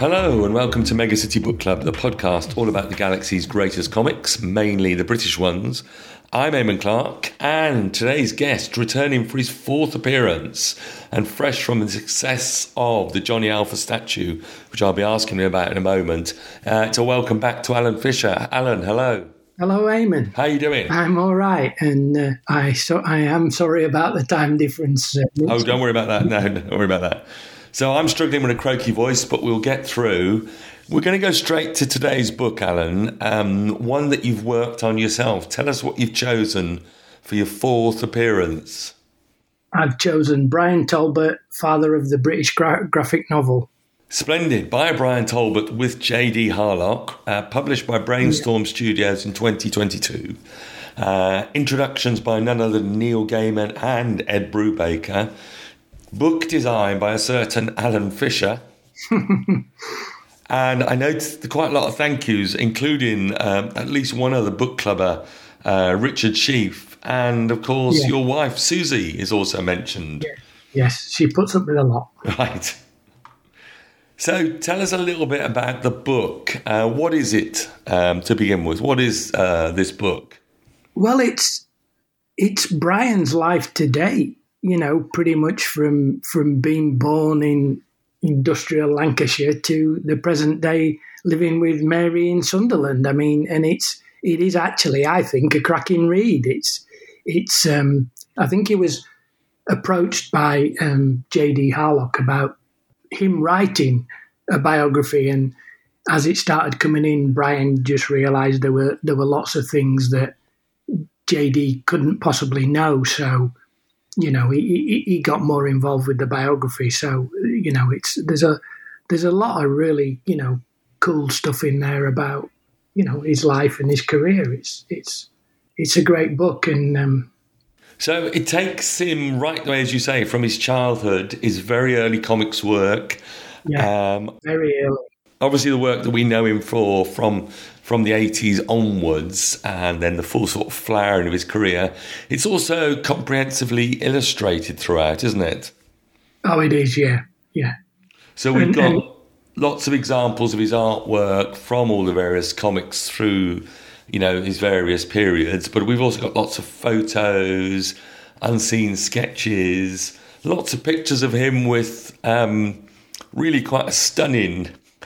Hello and welcome to Mega City Book Club, the podcast all about the galaxy's greatest comics, mainly the British ones. I'm Eamon Clark, and today's guest, returning for his fourth appearance and fresh from the success of the Johnny Alpha statue, which I'll be asking him about in a moment, to welcome back to Alan Fisher. Alan, hello. Hello, Eamon. How are you doing? I'm all right, and I am sorry about the time difference. Oh, don't worry about that. No, don't worry about that. So I'm struggling with a croaky voice, but we'll get through. We're going to go straight to today's book, Alan, one that you've worked on yourself. Tell us what you've chosen for your fourth appearance. I've chosen Brian Talbot, father of the British graphic novel. Splendid. By Brian Talbot with J.D. Harlock, published by Brainstorm Studios in 2022. Introductions by none other than Neil Gaiman and Ed Brubaker. Book design by a certain Alan Fisher. And I noticed quite a lot of thank yous, including at least one other book clubber, Richard Sheaf. And, of course, your wife, Susie, is also mentioned. Yes, she puts up with a lot. Right. So tell us a little bit about the book. What is it, to begin with? What is this book? Well, it's Brian's life today, you know, pretty much from being born in industrial Lancashire to the present day living with Mary in Sunderland. I mean, and it is actually, I think, a cracking read. It's I think he was approached by J.D. Harlock about him writing a biography, and as it started coming in, Brian just realised there were lots of things that J.D. couldn't possibly know. So, you know, he got more involved with the biography. So, you know, there's a lot of really, you know, cool stuff in there about, you know, his life and his career. It's a great book, and so it takes him right away, as you say, from his childhood, his very early comics work. Yeah, very early. Obviously, the work that we know him for from the 80s onwards, and then the full sort of flowering of his career. It's also comprehensively illustrated throughout, isn't it? Oh, it is, yeah. So we've got lots of examples of his artwork from all the various comics through, you know, his various periods, but we've also got lots of photos, unseen sketches, lots of pictures of him with really quite a stunning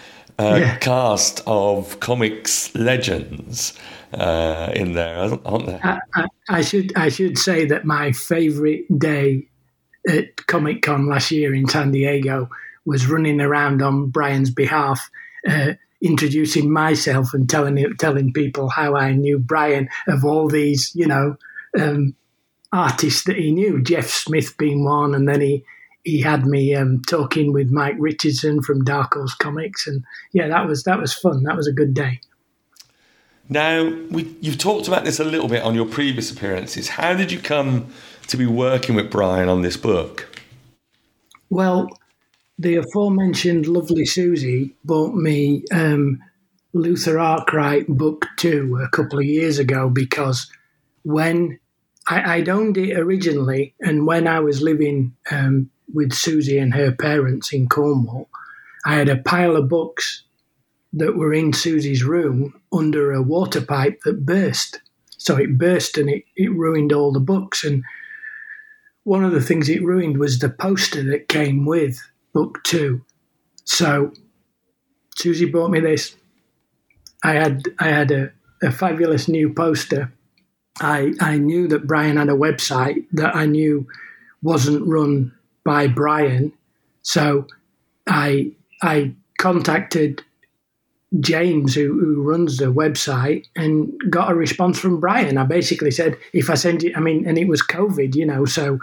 cast of comics legends in there, aren't there? I should say that my favourite day at Comic Con last year in San Diego was running around on Brian's behalf, introducing myself and telling people how I knew Brian of all these, you know, artists that he knew, Jeff Smith being one, and then he had me talking with Mike Richardson from Dark Horse Comics, and that was fun. That was a good day. Now, you've talked about this a little bit on your previous appearances. How did you come to be working with Brian on this book? Well, the aforementioned lovely Susie bought me Luther Arkwright Book 2 a couple of years ago, because when I'd owned it originally, and when I was living with Susie and her parents in Cornwall, I had a pile of books that were in Susie's room under a water pipe that burst. So it burst and it ruined all the books. And one of the things it ruined was the poster that came with Book 2. So Susie bought me this. I had a fabulous new poster. I knew that Brian had a website that I knew wasn't run by Brian, so I contacted James, who runs the website, and got a response from Brian. I basically said, if I send you, I mean, and it was COVID, you know, so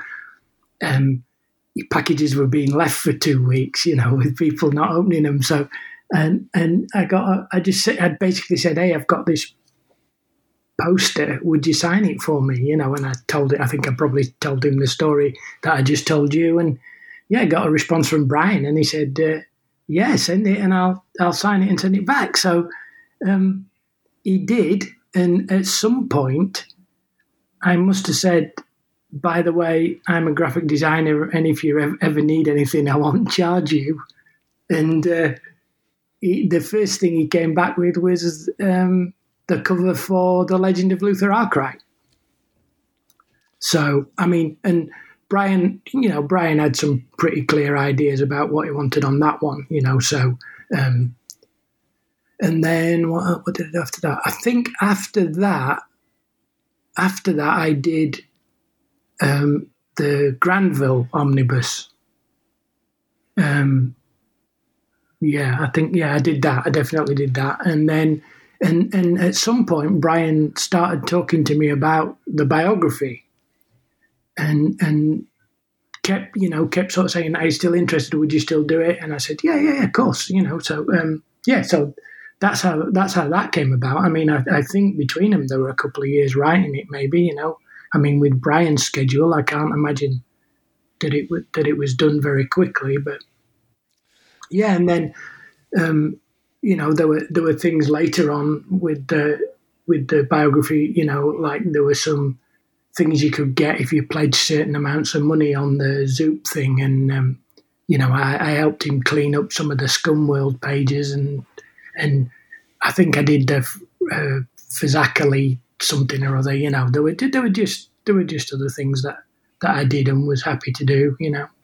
packages were being left for 2 weeks, you know, with people not opening them. So, and I basically said, hey, I've got this poster, would you sign it for me? You know, and I think I probably told him the story that I just told you, and I got a response from Brian, and he said, send it and I'll sign it and send it back. So he did, and at some point I must have said, by the way, I'm a graphic designer, and if you ever need anything, I won't charge you. And the first thing he came back with was the cover for The Legend of Luther Arkwright. So, I mean, and Brian had some pretty clear ideas about what he wanted on that one, so, and then what did I do after that? I think after that I did the Granville omnibus. I did that. I definitely did that. And then, and at some point, Brian started talking to me about the biography, and kept sort of saying, "Are you still interested? Would you still do it?" And I said, "Yeah, of course." So so that's how that came about. I mean, I think between them there were a couple of years writing it, maybe. I mean, with Brian's schedule, I can't imagine that it was done very quickly, but yeah. And then there were things later on with the biography. Like there were some things you could get if you pledged certain amounts of money on the Zoop thing, and I helped him clean up some of the Scumworld pages, and I think I did the Fazakali something or other. There were just other things that I did and was happy to do.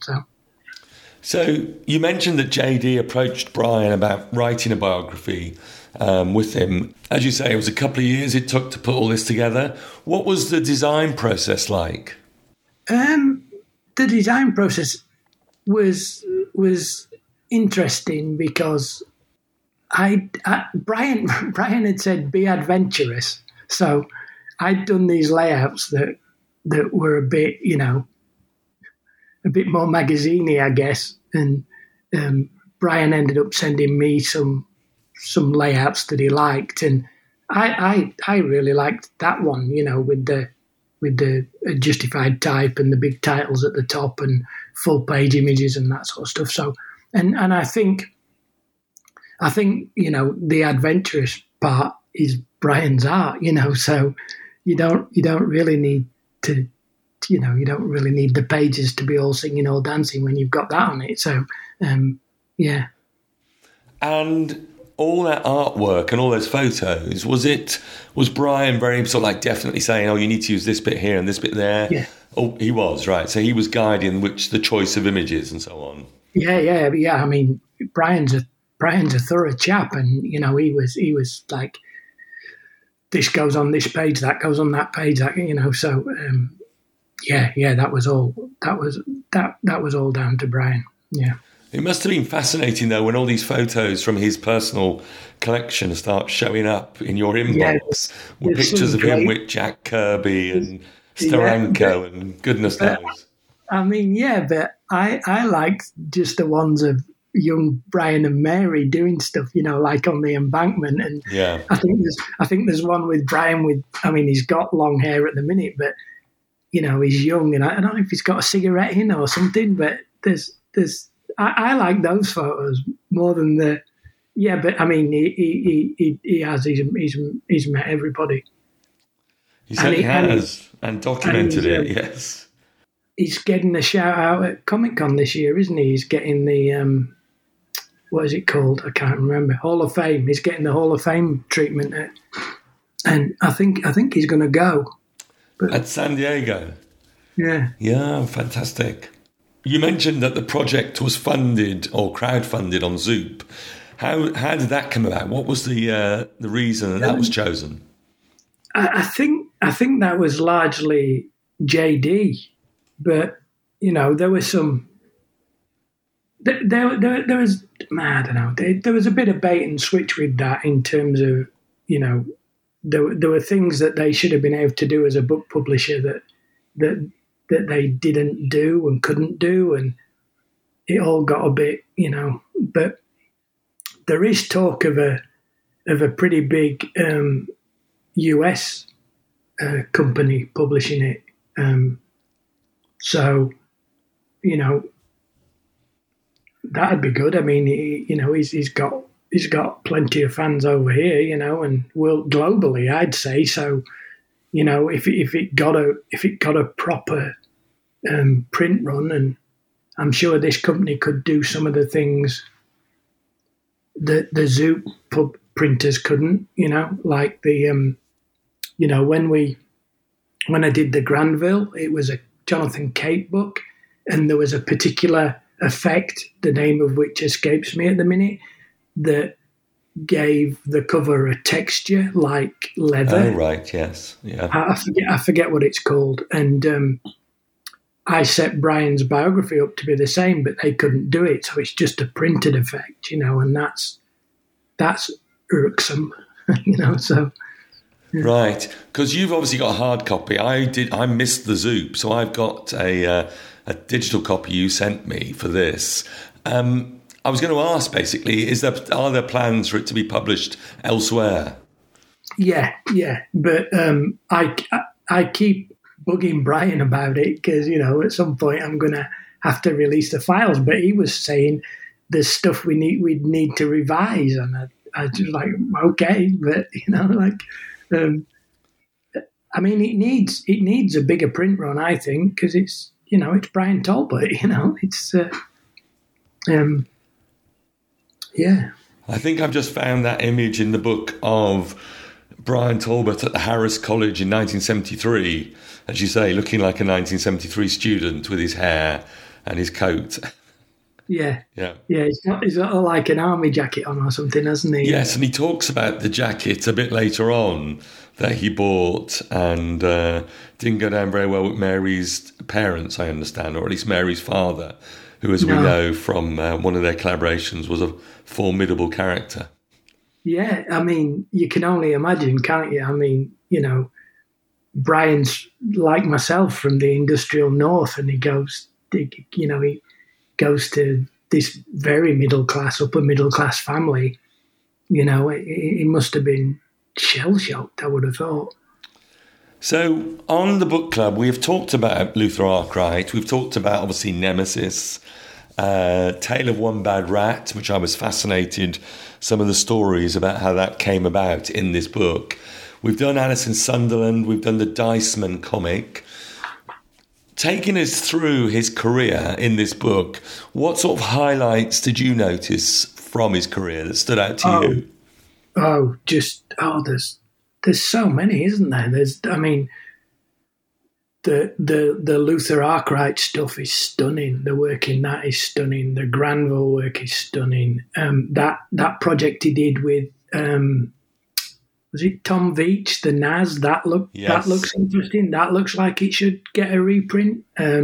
So you mentioned that JD approached Brian about writing a biography with him. As you say, it was a couple of years it took to put all this together. What was the design process like? The design process was interesting because Brian had said be adventurous, so I'd done these layouts that were a bit more magazine-y, I guess, and Brian ended up sending me some layouts that he liked, and I really liked that one, with the justified type and the big titles at the top and full page images and that sort of stuff. So, and I think the adventurous part is Brian's art, so you don't really need to. You don't really need the pages to be all singing, all dancing when you've got that on it. So, yeah. And all that artwork and all those photos, was Brian very sort of like definitely saying, "Oh, you need to use this bit here and this bit there"? Yeah. Oh, he was, right. So he was guiding the choice of images and so on. Yeah. I mean, Brian's a thorough chap, and he was like, this goes on this page, that goes on that page, So. Yeah, that was all down to Brian. Yeah. It must have been fascinating though when all these photos from his personal collection start showing up in your inbox with pictures of him with Jack Kirby and Steranko and goodness knows. I mean, yeah, but I liked just the ones of young Brian and Mary doing stuff, like on the embankment, and yeah. I think there's one with Brian he's got long hair at the minute, but he's young, and I don't know if he's got a cigarette in or something, but I like those photos more than the, but I mean, he's met everybody. He certainly has, and documented it, yes. He's getting a shout out at Comic-Con this year, isn't he? He's getting the, what is it called? I can't remember. Hall of Fame. He's getting the Hall of Fame treatment and I think he's going to go. But, at San Diego? Yeah. Yeah, fantastic. You mentioned that the project was funded or crowdfunded on Zoop. How did that come about? What was the reason that was chosen? I think that was largely JD, but there was some. There was I don't know. There was a bit of bait and switch with that in terms of there were things that they should have been able to do as a book publisher that they didn't do and couldn't do, and it all got a bit, But there is talk of a pretty big US company publishing it, so that'd be good. I mean, he's got plenty of fans over here, and globally, I'd say. So, if it got a proper print run, and I'm sure this company could do some of the things the Zoop pub printers couldn't, like the, when I did the Granville, it was a Jonathan Cape book, and there was a particular effect, the name of which escapes me at the minute, that gave the cover a texture like leather. Oh, right, yes. Yeah. I forget what it's called. And I set Brian's biography up to be the same, but they couldn't do it. So it's just a printed effect, and that's irksome, so. Right, because you've obviously got a hard copy. I missed the Zoop, so I've got a digital copy you sent me for this. I was going to ask, basically, are there plans for it to be published elsewhere? Yeah, but I keep bugging Brian about it because at some point I'm going to have to release the files. But he was saying there's stuff we'd need to revise, and I just like, okay, but I mean, it needs a bigger print run, I think, because it's it's Brian Talbot, it's yeah. I think I've just found that image in the book of Brian Talbot at the Harris College in 1973, as you say, looking like a 1973 student with his hair and his coat. Yeah. Yeah. He's got like an army jacket on or something, hasn't he? Yes, and he talks about the jacket a bit later on that he bought and didn't go down very well with Mary's parents, I understand, or at least Mary's father, who, as we know from one of their collaborations, was a formidable character. Yeah, I mean, you can only imagine, can't you? I mean, Brian's like myself from the industrial north, and he goes to this very upper middle class family. He must have been shell-shocked, I would have thought. So on the book club, we have talked about Luther Arkwright. We've talked about, obviously, Nemesis, Tale of One Bad Rat, which I was fascinated, some of the stories about how that came about in this book. We've done Alice in Sunderland. We've done the Diceman comic. Taking us through his career in this book, what sort of highlights did you notice from his career that stood out to you? There's so many, isn't there? The Luther Arkwright stuff is stunning. The work in that is stunning. The Granville work is stunning. That project he did with was it Tom Veitch, the Naz? That looks interesting. That looks like it should get a reprint.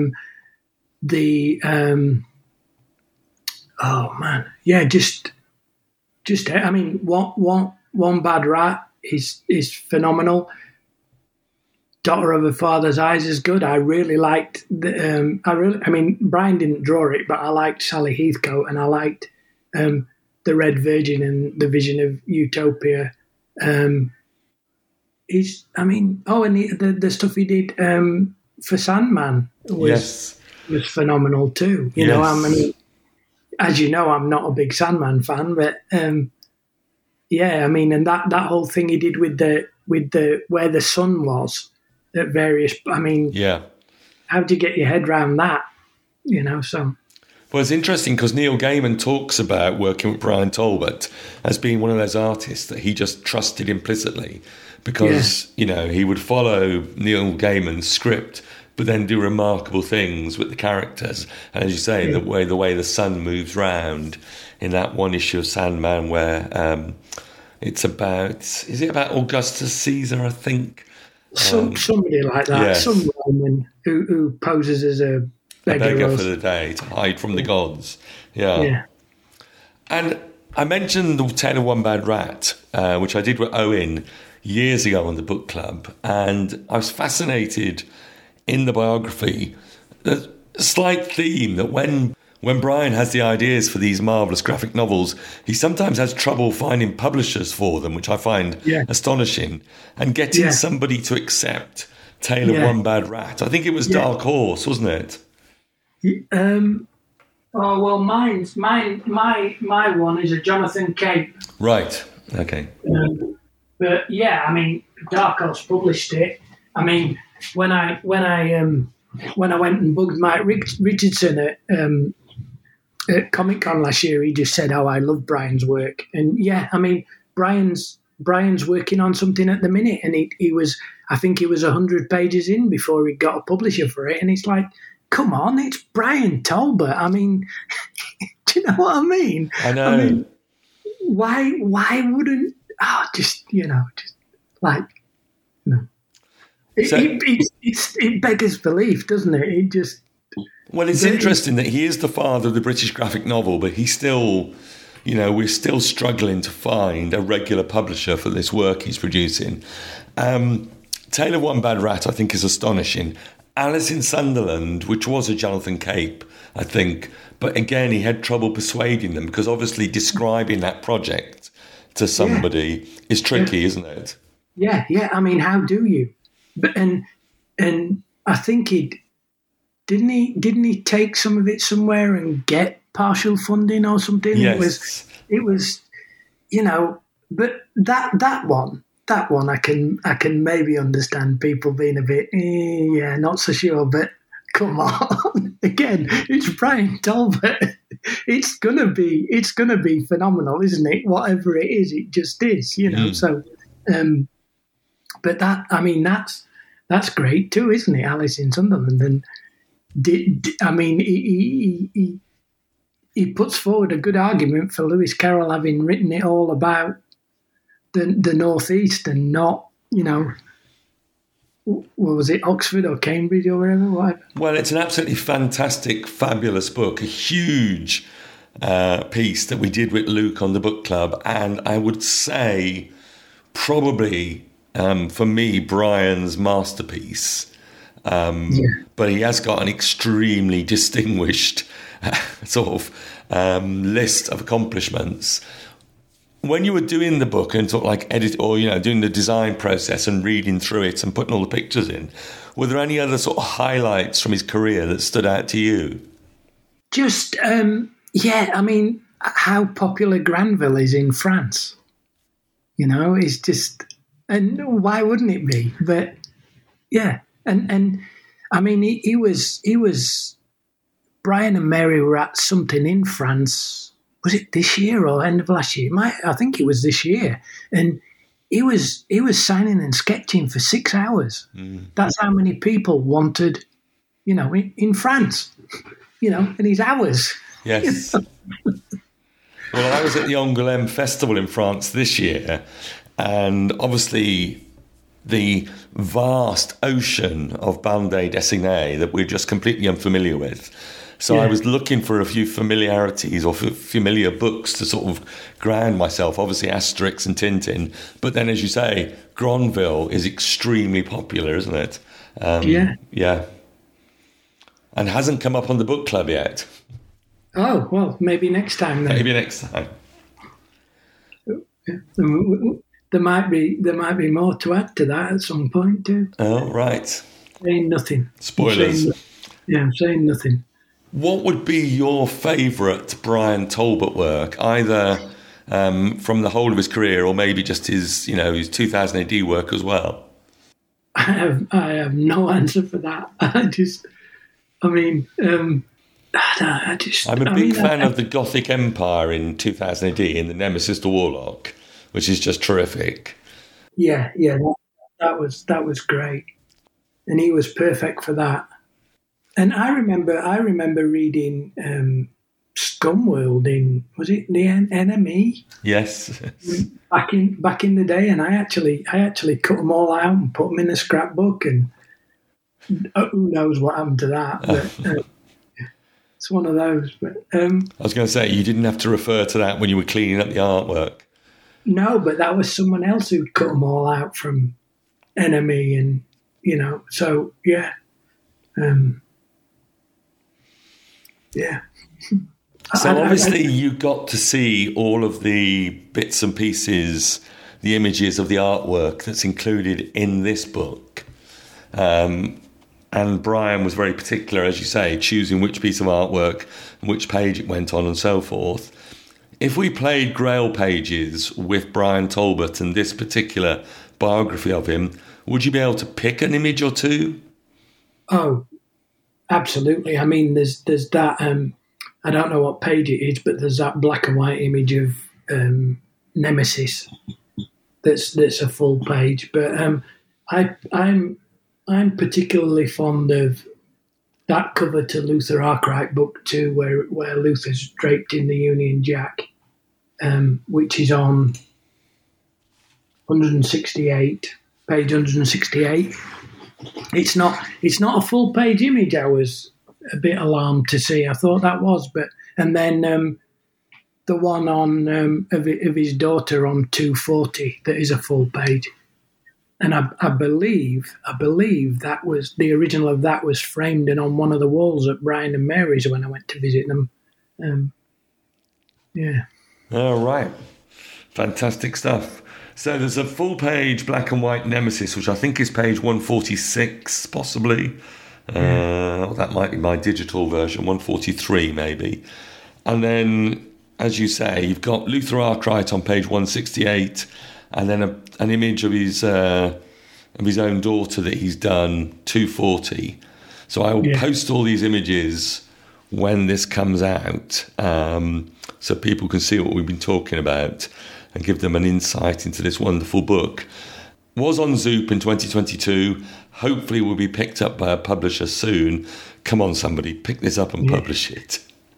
I mean, one Bad Rat is phenomenal. Daughter of a Father's Eyes is good. I really liked Brian didn't draw it, but I liked Sally Heathcote, and I liked the Red Virgin and the Vision of Utopia. And the stuff he did for Sandman was phenomenal too. As you know, I'm not a big Sandman fan, but and that whole thing he did with the where the sun was at various. How do you get your head around that? So. Well, it's interesting because Neil Gaiman talks about working with Brian Talbot as being one of those artists that he just trusted implicitly because, he would follow Neil Gaiman's script but then do remarkable things with the characters. And as you say, the way the sun moves round in that one issue of Sandman where it's about... Is it about Augustus Caesar, I think? Somebody like that. Yeah. Some Roman who poses as a beggar for the day to hide from the gods. Yeah. And I mentioned the Tale of One Bad Rat, which I did with Owen years ago on the book club, and I was fascinated in the biography, the slight theme that when Brian has the ideas for these marvellous graphic novels, he sometimes has trouble finding publishers for them, which I find astonishing, and getting somebody to accept Tale of One Bad Rat. I think it was Dark Horse, wasn't it? My one is a Jonathan Cape. Right. Okay. But Dark Horse published it. I mean, when I went and bugged Mike Richardson at Comic Con last year, he just said, "Oh, I love Brian's work." And yeah, I mean, Brian's working on something at the minute, and he was, I think he was 100 pages in before he got a publisher for it, and it's like, come on, it's Brian Talbot. I mean, do you know what I mean? I know. I mean, why wouldn't? Oh, just like, no. It beggars belief, doesn't it? It just. Well, it's interesting that he is the father of the British graphic novel, but he's still, we're still struggling to find a regular publisher for this work he's producing. Tale of One Bad Rat, I think, is astonishing. Alice in Sunderland, which was a Jonathan Cape, I think, but again, he had trouble persuading them because obviously describing that project to somebody is tricky, isn't it? Yeah. I mean, how do you? But and I think didn't he take some of it somewhere and get partial funding or something? Yes. It was, but that one I can maybe understand people being a bit, not so sure, but come on. Again, it's Brian Talbot. It's gonna be phenomenal, isn't it? Whatever it is, it just is, So, but that's great too, isn't it? Alice in Sunderland, and he puts forward a good argument for Lewis Carroll having written it all about the Northeast and not, what was it, Oxford or Cambridge or whatever? Well, it's an absolutely fantastic, fabulous book, a huge piece that we did with Luke on the book club, and I would say probably for me Brian's masterpiece. But he has got an extremely distinguished sort of list of accomplishments. When you were doing the book and sort of like edit or doing the design process and reading through it and putting all the pictures in, were there any other sort of highlights from his career that stood out to you? Just I mean, how popular Granville is in France. It's just, and why wouldn't it be? But yeah. And I mean, he was Brian and Mary were at something in France. Was it this year or end of last year? I think it was this year. And he was signing and sketching for 6 hours. That's how many people wanted, in France, in his hours. Yes. Well, I was at the Angoulême Festival in France this year, and obviously the vast ocean of bande dessinée that we're just completely unfamiliar with. So I was looking for a few familiarities or familiar books to sort of ground myself, obviously Asterix and Tintin. But then, as you say, Granville is extremely popular, isn't it? Yeah. And hasn't come up on the book club yet. Oh, well, maybe next time then. Maybe next time. There might be more to add to that at some point too. Oh, right. Saying nothing. Spoilers. I'm saying nothing. What would be your favourite Brian Talbot work, either from the whole of his career or maybe just his 2000 AD work as well? I have no answer for that. I'm a big fan of the Gothic Empire in 2000 AD in the Nemesis the Warlock, which is just terrific. Yeah, that was great, and he was perfect for that. And I remember reading Scumworld in, was it the NME? Yes. Back in the day, and I actually cut them all out and put them in a scrapbook, and who knows what happened to that? But, it's one of those. But I was going to say, you didn't have to refer to that when you were cleaning up the artwork. No, but that was someone else who'd cut them all out from NME, and so yeah. Yeah. So obviously you got to see all of the bits and pieces, the images of the artwork that's included in this book. And Brian was very particular, as you say, choosing which piece of artwork and which page it went on and so forth. If we played Grail pages with Brian Talbot and this particular biography of him, would you be able to pick an image or two? Oh, absolutely. I mean, there's that. I don't know what page it is, but there's that black and white image of Nemesis. That's a full page. But I'm particularly fond of that cover to Luther Arkwright book 2, where Luther's draped in the Union Jack, which is on 168, page 168. It's not a full page image. I was a bit alarmed to see. I thought that was, and then the one on of his daughter on 240 that is a full page. And I believe that was the original of that was framed and on one of the walls at Brian and Mary's when I went to visit them. Yeah. All right. Fantastic stuff. So there's a full page black and white Nemesis, which I think is page 146, possibly. That might be my digital version, 143 maybe. And then, as you say, you've got Luther Arkwright on page 168, and then an image of his own daughter that he's done, 240. So I will post all these images when this comes out, so people can see what we've been talking about and give them an insight into this wonderful book. Was on Zoop in 2022. Hopefully will be picked up by a publisher soon. Come on, somebody, pick this up and publish it.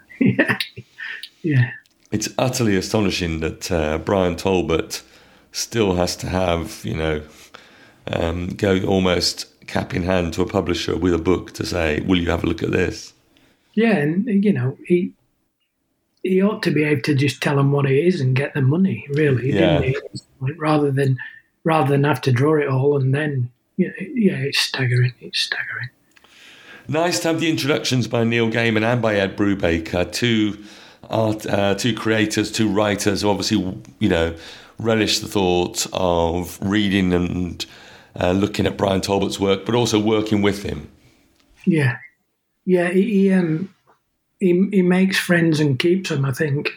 Yeah. It's utterly astonishing that Brian Talbot still has to have, go almost cap in hand to a publisher with a book to say, will you have a look at this? Yeah, and, he ought to be able to just tell them what it is and get the money, really, didn't he? Rather than have to draw it all and then, it's staggering. It's staggering. Nice to have the introductions by Neil Gaiman and by Ed Brubaker, two creators, two writers who obviously, relish the thought of reading and looking at Brian Talbot's work, but also working with him. Yeah. Yeah, he makes friends and keeps them, I think.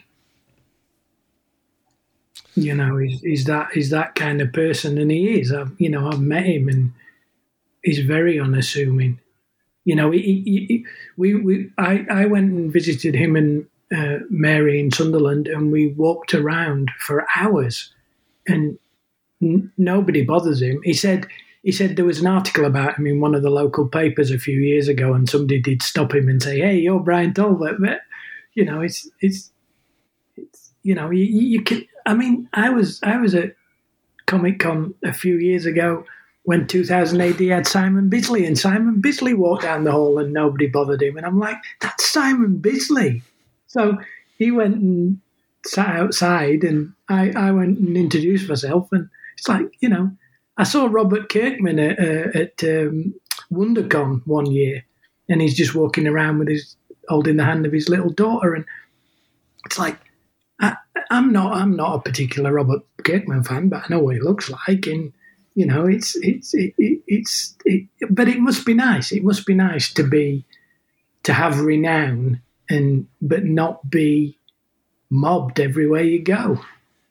He's that kind of person, and he is. I've met him, and he's very unassuming. I went and visited him and Mary in Sunderland, and we walked around for hours, and nobody bothers him. He said there was an article about him in one of the local papers a few years ago, and somebody did stop him and say, "Hey, you're Brian Talbot." But it's you can. I mean, I was at Comic Con a few years ago when 2000 AD had Simon Bisley, and Simon Bisley walked down the hall and nobody bothered him, and I'm like, that's Simon Bisley. So he went and sat outside, and I went and introduced myself, and it's like, I saw Robert Kirkman at WonderCon one year, and he's just walking around with holding the hand of his little daughter, and it's like, I'm not a particular Robert Kirkman fan, but I know what he looks like, and but it must be nice. It must be nice to have renown but not be mobbed everywhere you go.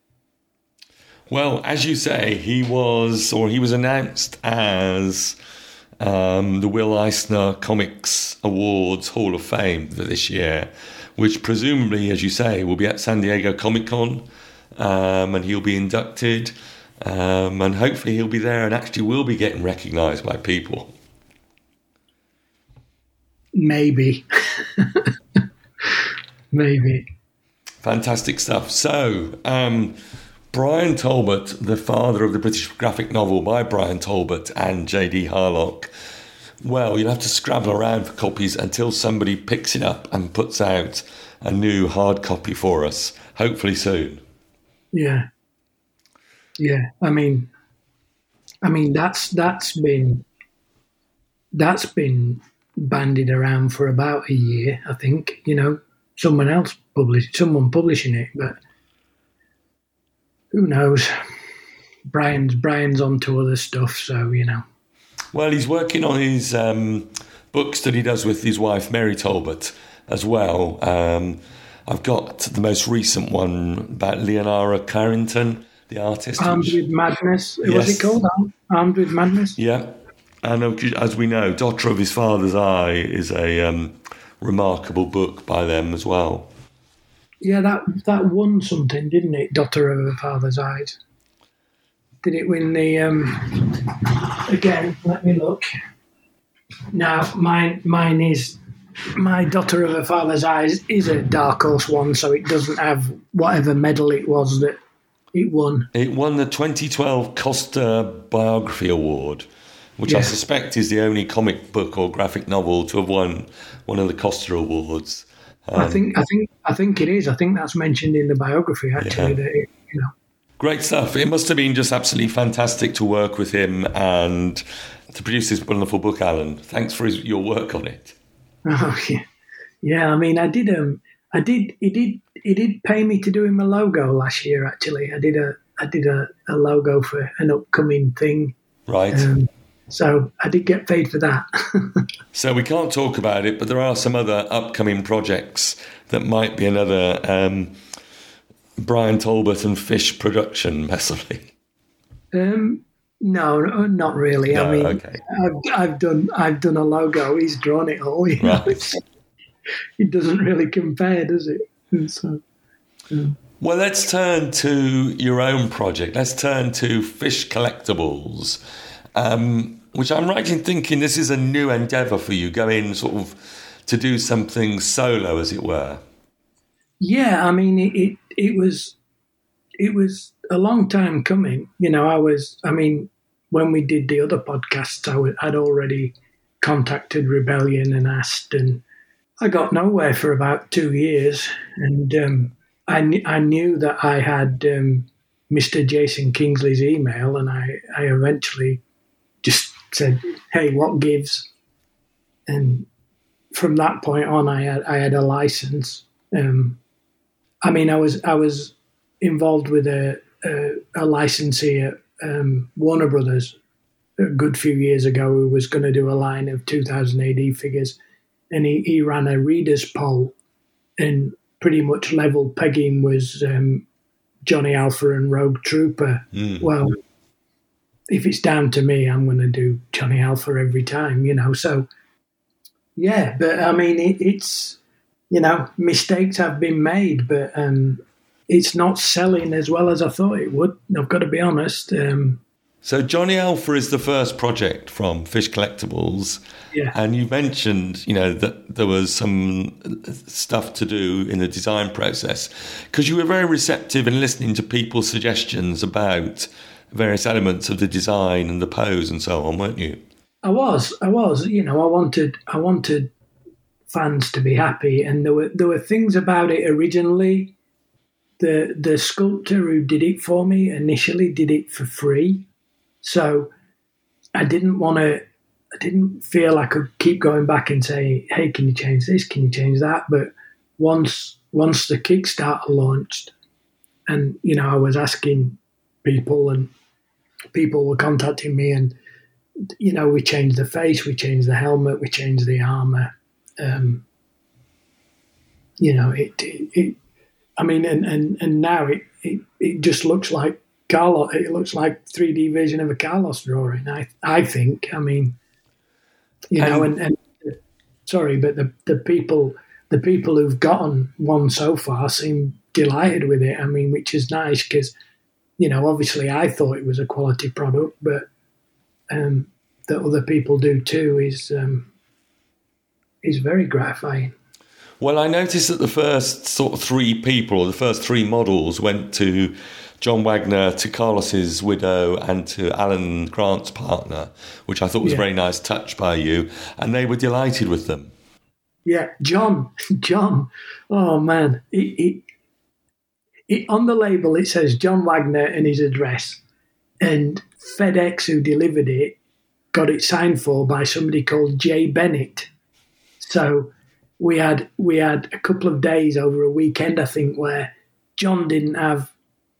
Well, as you say, he was announced as the Will Eisner Comics Awards Hall of Fame for this year, which presumably, as you say, will be at San Diego Comic-Con, and he'll be inducted, and hopefully he'll be there and actually will be getting recognised by people. Maybe. Maybe. Fantastic stuff. So, Brian Talbot, the father of the British graphic novel by Brian Talbot and J.D. Harlock. Well, you'll have to scrabble around for copies until somebody picks it up and puts out a new hard copy for us, hopefully soon. Yeah. Yeah. I mean that's been bandied around for about a year, I think. Someone publishing it, but who knows? Brian's onto other stuff, so Well, he's working on his books that he does with his wife Mary Talbot as well. I've got the most recent one about Leonora Carrington, the artist. Armed with Madness. Yes. Was it called Armed with Madness? Yeah, and as we know, Daughter of His Father's Eye is a remarkable book by them as well. Yeah, that won something, didn't it? Daughter of a Father's Eyes. Did it win the? Again, let me look. Now, mine is my Daughter of a Father's Eyes is a Dark Horse one, so it doesn't have whatever medal it was that it won. It won the 2012 Costa Biography Award, which I suspect is the only comic book or graphic novel to have won one of the Costa Awards. I think it is. I think that's mentioned in the biography, actually. Yeah. That it, Great stuff. It must have been just absolutely fantastic to work with him and to produce this wonderful book, Alan. Thanks for your work on it. Oh yeah, yeah. I mean, I did. He did pay me to do him a logo last year. Actually, I did a logo for an upcoming thing. Right. So I did get paid for that. So we can't talk about it, but there are some other upcoming projects that might be another Brian Talbot and Fish production, possibly. No, not really. No, I mean, okay. I've done a logo. He's drawn it all. You know? Right. It doesn't really compare, does it? And so, Well, let's turn to your own project. Let's turn to Fish Collectibles, which I'm right in thinking this is a new endeavour for you, going sort of to do something solo, as it were. Yeah, I mean, it was a long time coming. You know, when we did the other podcasts, I'd already contacted Rebellion and asked, and I got nowhere for about 2 years. And I knew that I had Mr. Jason Kingsley's email, and I eventually just said, "Hey, what gives?" And from that point on, I had a license. I mean, I was involved with a licensee at Warner Brothers a good few years ago who was going to do a line of 2000 AD figures, and he ran a readers poll, and pretty much level pegging was Johnny Alpha and Rogue Trooper. Well, if it's down to me, I'm going to do Johnny Alpha every time, you know. So, yeah, but I mean, it's, you know, mistakes have been made, but it's not selling as well as I thought it would. I've got to be honest. So Johnny Alpha is the first project from Fish Collectibles. Yeah. And you mentioned, you know, that there was some stuff to do in the design process, because you were very receptive in listening to people's suggestions about various elements of the design and the pose and so on, weren't you? I was. You know, I wanted fans to be happy, and there were things about it originally. The sculptor who did it for me initially did it for free, so I didn't feel I could keep going back and say, "Hey, can you change this? Can you change that?" But once the Kickstarter launched, and you know, I was asking people, and people were contacting me, and you know, we changed the face, we changed the helmet, we changed the armor. You know, it I mean, and now it just looks like Carlos. It looks like 3D version of a Carlos drawing. I think. I mean, you know, and sorry, but the people who've gotten one so far seem delighted with it. I mean, which is nice because, you know, obviously I thought it was a quality product, but that other people do too is very gratifying. Well, I noticed that the first sort of three people, or the first three models, went to John Wagner, to Carlos's widow, and to Alan Grant's partner, which I thought was a very nice touch by you, and they were delighted with them. Yeah, John. Oh man, it on the label it says John Wagner and his address, and FedEx, who delivered it, got it signed for by somebody called Jay Bennett. So we had a couple of days over a weekend, I think, where John didn't have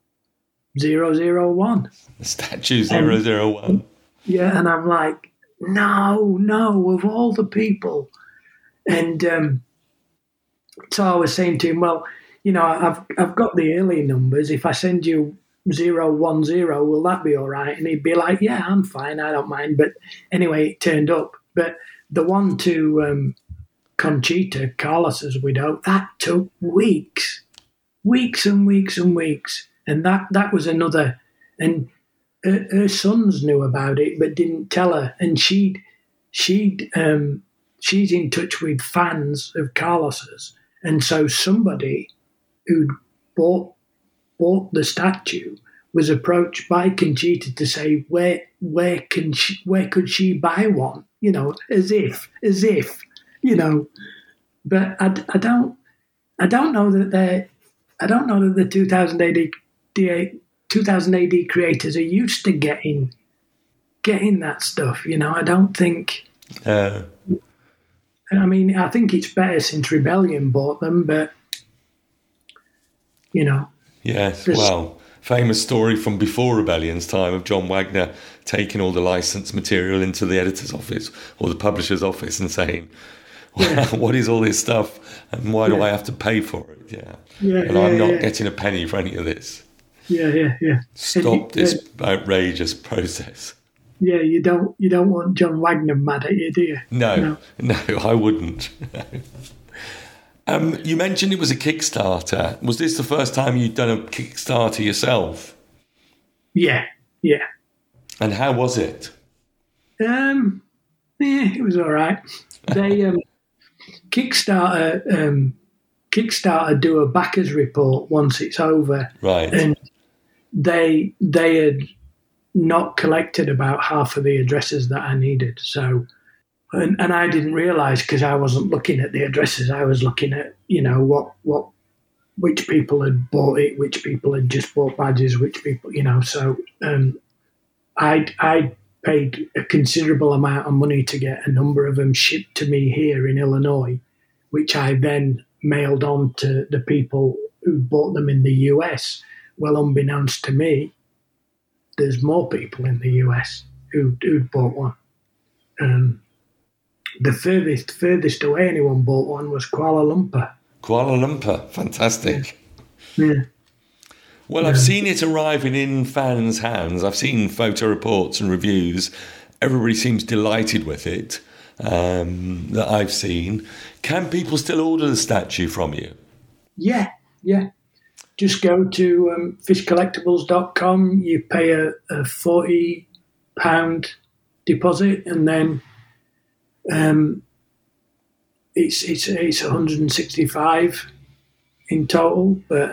001. The statue 001. Yeah, and I'm like, no, of all the people. And so I was saying to him, well, you know, I've got the early numbers. If I send you 010, will that be all right? And he'd be like, yeah, I'm fine, I don't mind. But anyway, it turned up. But the one to Conchita, Carlos's widow, that took weeks and weeks and weeks. And that was another, and her sons knew about it but didn't tell her. And she's in touch with fans of Carlos's, and so somebody who'd bought the statue was approached by Conchita to say where could she buy one? You know, as if you know. But I don't know that the 2000 AD creators are used to getting that stuff. You know, I don't think. I mean, I think it's better since Rebellion bought them, but you know. Yes, well, famous story from before Rebellion's time of John Wagner taking all the licensed material into the editor's office or the publisher's office and saying, what is all this stuff and why do I have to pay for it? And I'm not getting a penny for any of this. Stop this outrageous process. Yeah, you don't want John Wagner mad at you, do you? No, I wouldn't. You mentioned it was a Kickstarter. Was this the first time you'd done a Kickstarter yourself? Yeah. And how was it? It was all right. They Kickstarter do a backers report once it's over, right? And they had not collected about half of the addresses that I needed. So, and I didn't realise because I wasn't looking at the addresses. I was looking at, you know, which people had bought it, which people had just bought badges, which people, you know. So I paid a considerable amount of money to get a number of them shipped to me here in Illinois, which I then mailed on to the people who bought them in the US. Well, unbeknownst to me, there's more people in the US who'd bought one. The furthest away anyone bought one was Kuala Lumpur. Kuala Lumpur, fantastic. Yeah. Well, I've seen it arriving in fans' hands. I've seen photo reports and reviews. Everybody seems delighted with it that I've seen. Can people still order the statue from you? Yeah. Just go to fishcollectibles.com. You pay a £40 deposit, and then it's $165 in total. But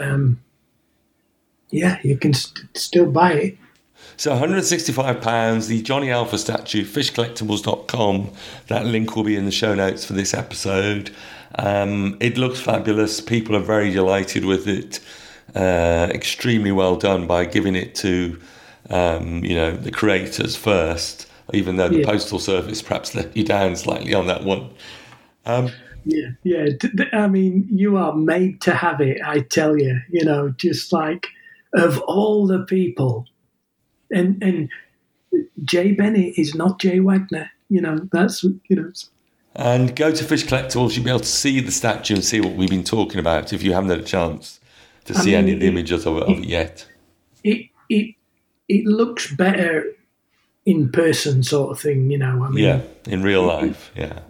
you can still buy it. So £165, the Johnny Alpha statue, fishcollectibles.com. That link will be in the show notes for this episode. It looks fabulous. People are very delighted with it. Extremely well done by giving it to, the creators first, even though the Postal Service perhaps let you down slightly on that one. Yeah. I mean, you are made to have it, I tell you, you know, just like of all the people. And Jay Bennett is not Jay Wagner, you know, that's, you know. And go to Fish Collectibles, you'll be able to see the statue and see what we've been talking about if you haven't had a chance to see any of the images of it yet. It looks better in person, sort of thing, you know. I mean, in real life,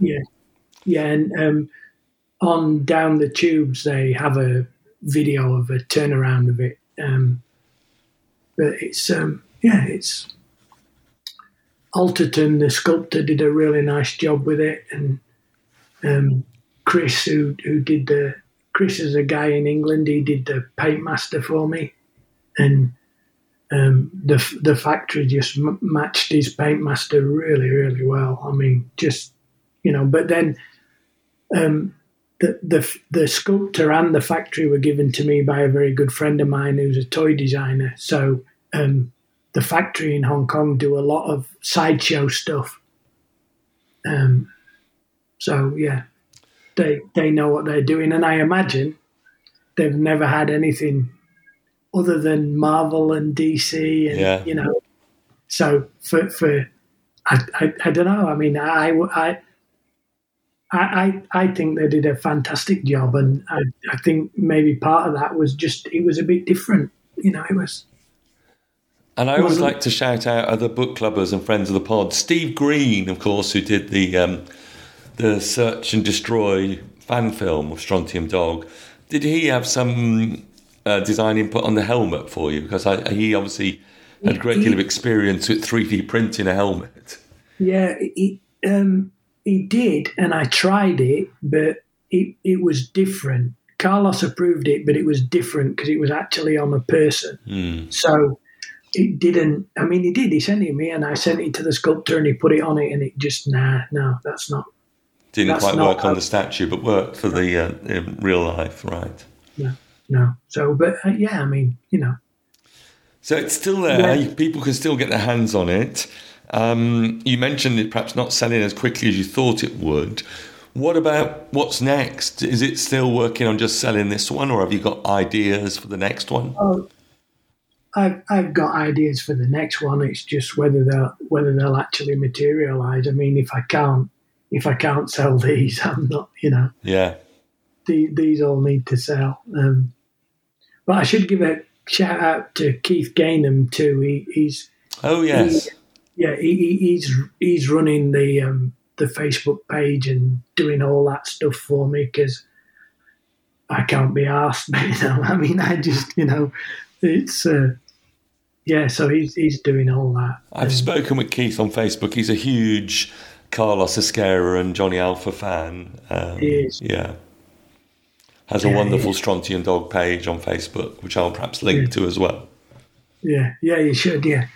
and on Down the Tubes they have a video of a turnaround of it, but it's Alterton, the sculptor, did a really nice job with it, and Chris, who did Chris is a guy in England. He did the paint master for me, and the factory just matched his paint master really, really well. I mean, just, you know. But then the sculptor and the factory were given to me by a very good friend of mine who's a toy designer. So the factory in Hong Kong do a lot of sideshow stuff. They know what they're doing, and I imagine they've never had anything other than Marvel and DC, and you know. So for I don't know. I mean, I think they did a fantastic job, and I think maybe part of that was just it was a bit different. You know, it was. And I always like to shout out other book clubbers and friends of the pod. Steve Green, of course, who did the the Search and Destroy fan film of Strontium Dog, did he have some design input on the helmet for you? Because he obviously had a great deal of experience with 3D printing a helmet. Yeah, he did, and I tried it, but it was different. Carlos approved it, but it was different because it was actually on a person. So it didn't. I mean, he did. He sent it to me, and I sent it to the sculptor, and he put it on it, and it just no, that's not. Didn't quite work on the statue, but worked for the real life, right? No. So, but yeah, I mean, So it's still there. Yeah. People can still get their hands on it. You mentioned it perhaps not selling as quickly as you thought it would. What about what's next? Is it still working on just selling this one, or have you got ideas for the next one? Oh, I've got ideas for the next one. It's just whether they'll actually materialise. I mean, if I can't sell these, I'm not. Yeah. These all need to sell. But I should give a shout out to Keith Gainham too. He's. Oh yes. He's running the Facebook page and doing all that stuff for me because I can't be arsed. I mean, I just it's so he's doing all that. I've spoken with Keith on Facebook. He's a huge Carlos Esquerra and Johnny Alpha fan. He is. Yeah. Has a wonderful Strontium Dog page on Facebook, which I'll perhaps link to as well. Yeah, you should, yeah.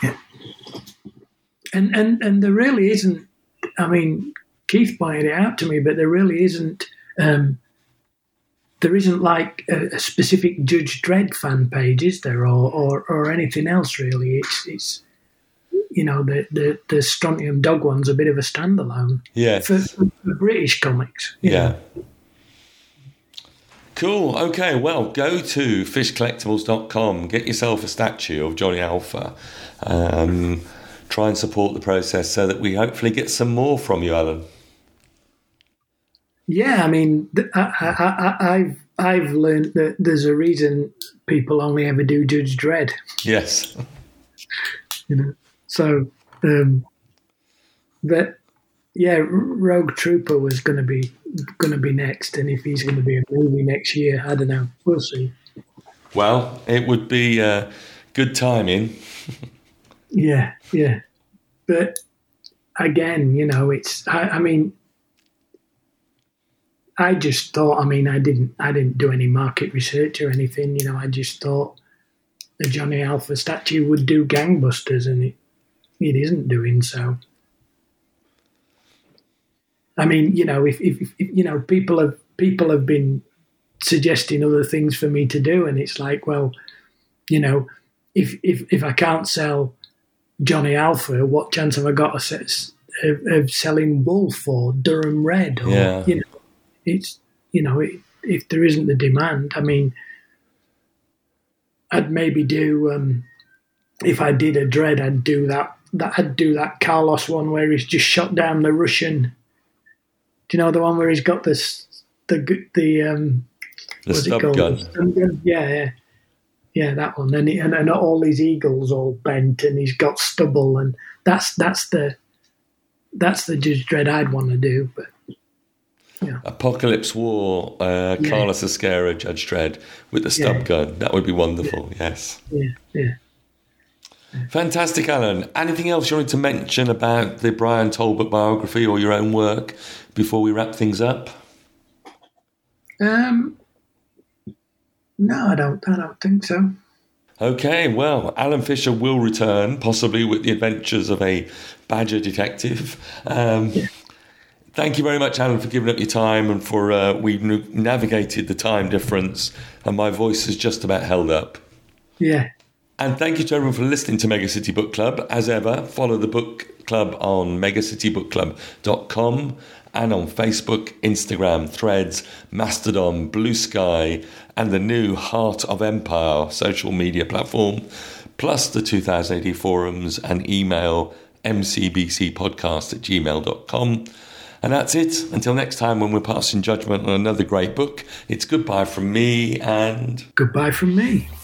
And there really isn't, I mean, Keith pointed it out to me, but there really isn't, there isn't like a specific Judge Dredd fan page, is there, or anything else really? It's the Strontium Dog one's a bit of a standalone. Yeah. For British comics. Yeah. Cool. Okay, well, go to fishcollectibles.com, get yourself a statue of Johnny Alpha. Try and support the process so that we hopefully get some more from you, Alan. Yeah, I mean, I've learned that there's a reason people only ever do Judge Dredd. Yes. So, but yeah, Rogue Trooper was going to be next, and if he's going to be a movie next year, I don't know. We'll see. Well, it would be good timing. Yeah. But again, it's. I mean, I just thought. I mean, I didn't do any market research or anything. I just thought the Johnny Alpha statue would do gangbusters, and it isn't doing so. I mean, if people have been suggesting other things for me to do, and it's like, well, if I can't sell Johnny Alpha, what chance have I got of selling Wolf or Durham Red? Or, it's if there isn't the demand. I mean, I'd maybe do if I did a Dredd, I'd do that Carlos one where he's just shot down the Russian. Do you know the one where he's got the stub gun? Yeah, that one. And all his eagles all bent, and he's got stubble, and that's the Judge Dredd I'd want to do. But Apocalypse War, Carlos Esquerra, Judge Dredd with the stub gun. That would be wonderful. Yes. Yeah. Fantastic, Alan. Anything else you wanted to mention about the Brian Talbot biography or your own work before we wrap things up? No, I don't think so. Okay, well, Alan Fisher will return, possibly with the adventures of a badger detective. Thank you very much, Alan, for giving up your time and for we've navigated the time difference, and my voice has just about held up. Yeah. And thank you to everyone for listening to Mega City Book Club. As ever, follow the book club on megacitybookclub.com and on Facebook, Instagram, Threads, Mastodon, Blue Sky, and the new Heart of Empire social media platform, plus the 2000 AD forums and email mcbcpodcast@gmail.com. And that's it. Until next time when we're passing judgment on another great book, it's goodbye from me and... Goodbye from me.